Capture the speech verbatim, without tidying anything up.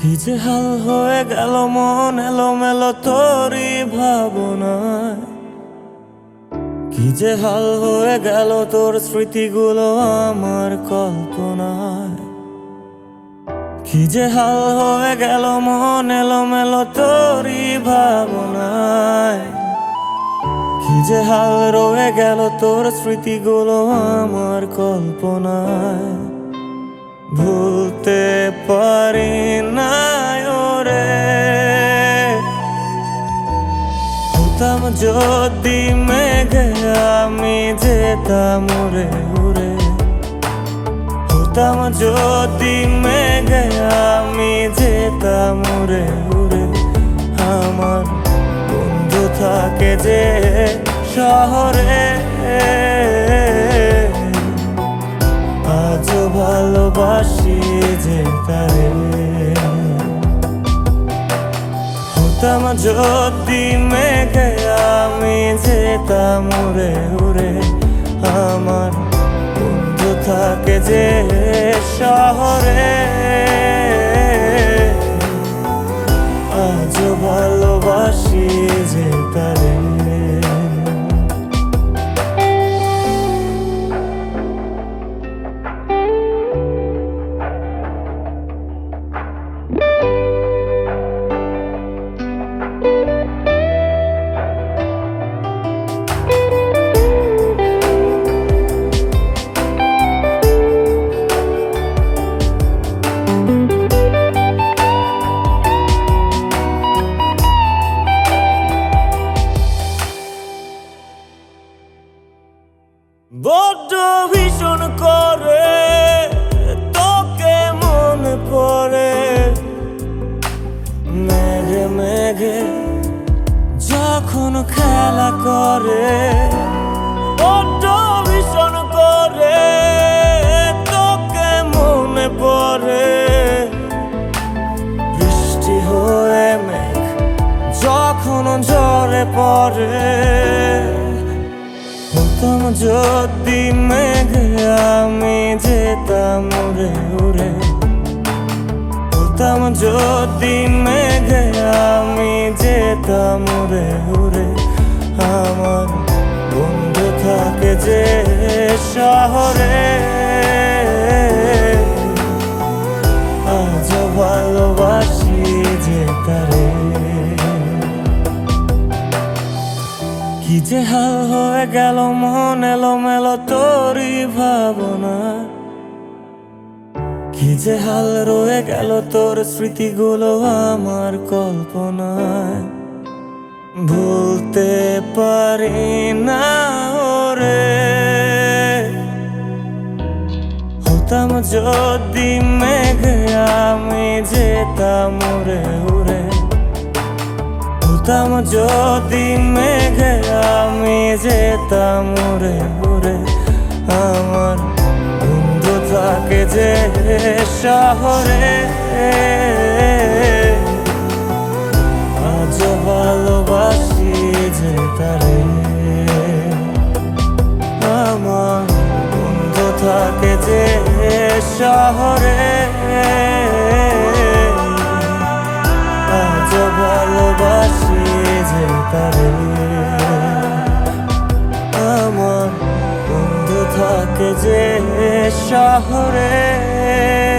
কি যে হাল হয়ে গেল মন এলোমেলো তোরই ভাবনায়। কি যে হাল হয়ে গেল তোর স্মৃতিগুলো আমার কল্পনায়। কি যে হাল হয়ে গেল মন এলোমেলো তোরই ভাবনায়। কি যে হাল রয়ে গেল তোর স্মৃতিগুলো আমার কল্পনায়। ভুলতে পারি না ওরে, হতাম যদি মেঘে আমি যেতাম উড়ে উড়ে। হতাম যদি মেঘে আমি যেতাম উড়ে উড়ে। আমার বন্ধু থাকে যে শহরে, আজও ভালোবাসি যে তারে। হতাম যদি মেঘে আমি যেতাম উড়ে উড়ে। আমার বন্ধু থাকে যে শহরে, আজও ভালোবাসি যে তারে। বড্ড ভীষণ করে তোকে মনে পড়ে, মেঘে মেঘে যখন খেলা করে। বড্ড ভীষণ করে তোকে মনে পড়ে, বৃষ্টি হয়ে মেঘ যখন ঝরে পড়ে। হতাম যদি মেঘে আমি যেতাম উড়ে উড়ে। হতাম যদি মেঘে আমি যেতাম উড়ে উড়ে। আমার বন্ধু থাকে যে শহরে, আজও ভালোবাসি যে তারে। কি যে হাল হয়ে গেল মন এলোমেলো তোরই ভাবনা। কি যে হাল রয়ে গেল তোর স্মৃতিগুলো আমার কল্পনায়। ভুলতে পারি না ওরে, হতাম যদি মেঘে আমি যেতাম উড়ে উড়ে। হতাম যদি মেঘে আমি যেতাম উড়ে উড়ে। আমার বন্ধু থাকে যে শহরে, আজও ভালোবাসি যে তারে। আমার বন্ধু থাকে যে শহরে, আজও ভালোবাসি যে তারে। আমার বন্ধু থাকে যে শহরে।